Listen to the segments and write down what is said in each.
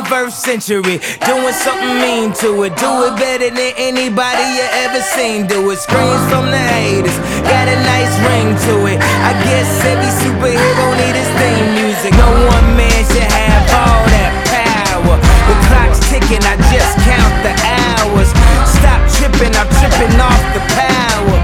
21st century, doing something mean to it. Do it better than anybody you ever seen do it. Screams from the haters, got a nice ring to it. I guess every superhero need his theme music. No one man should have all that power. The clock's ticking, I just count the hours. Stop tripping, I'm tripping off the power.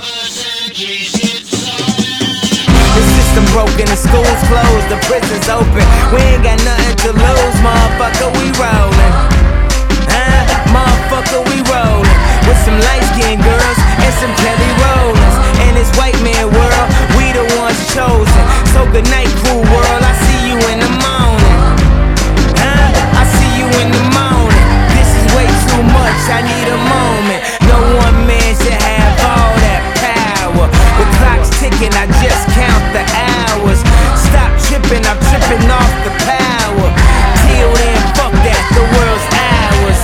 The system broken, the school's closed, the prison's open. We ain't got nothing to lose, motherfucker, we rollin'. Motherfucker, we rollin'. With some light-skinned girls and some Kelly Rollins. In this white man world, we the ones chosen. So good night, cruel world, I see you in the morning. I see you in the morning. This is way too much, I need a moment. No one man should have all that power. The clock's ticking, I just count the hours. Stop tripping, I'm tripping off the power. Till then, fuck that, the world's ours.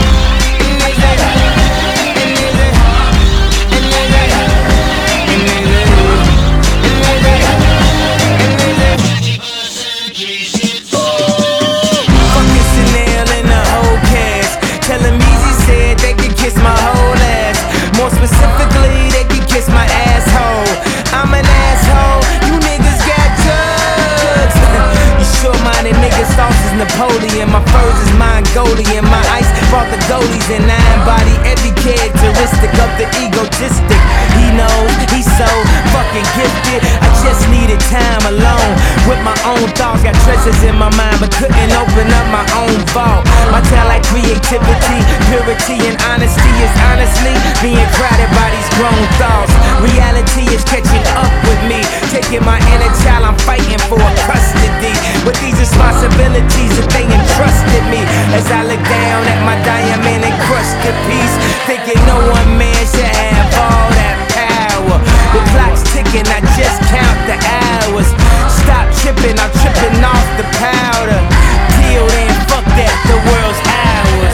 More specifically, they can kiss my asshole. I'm an asshole, you niggas got drugs. You short-minded niggas, sauce is Napoleon. My furs is Mongolian. My ice brought the goalies and I embody every characteristic of the egotistic. He knows, he's so fucking gifted. I just needed time alone with my own thoughts. Got treasures in my mind but couldn't open up my own vault. My talent, creativity, purity and honesty is honestly being crowded by these grown thoughts. Reality is catching up with me, taking my inner child, I'm fighting for custody. With these responsibilities that they entrusted me, as I look down at my diamond encrusted piece, thinking no one man should have all that power. The clock's ticking, I just count the hours. Stop tripping, I'm tripping off the powder. Till then, fuck that, the world's ours.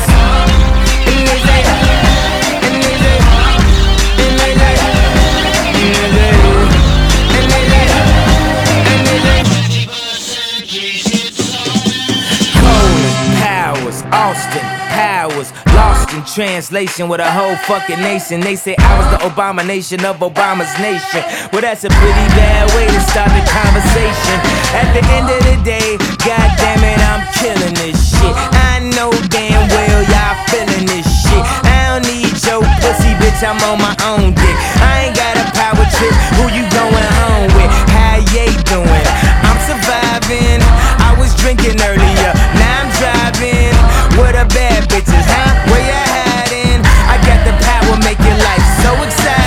Austin Powers, lost in translation with a whole fucking nation. They say I was the abomination of Obama's nation. Well, that's a pretty bad way to start the conversation. At the end of the day, goddamn it, I'm killing this shit. I know damn well y'all feeling this shit. I don't need your pussy, bitch, I'm on my own dick. I ain't got a power trip, who you going home with? How you doing? I'm surviving. I was drinking earlier, now I'm driving. What a bad bitches, huh? Where you hiding? I got the power, make your life so exciting.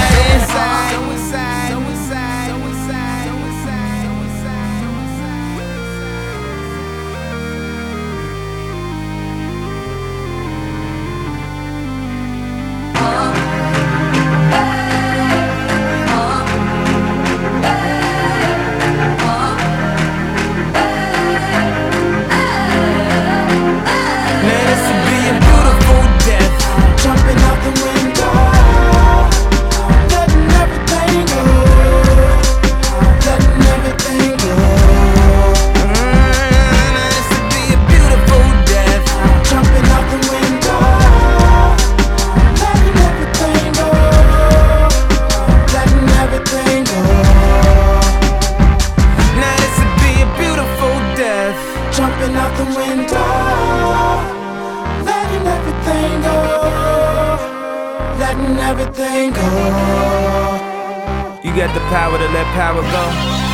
Jumping out the window, letting everything go, letting everything go. You got the power to let power go.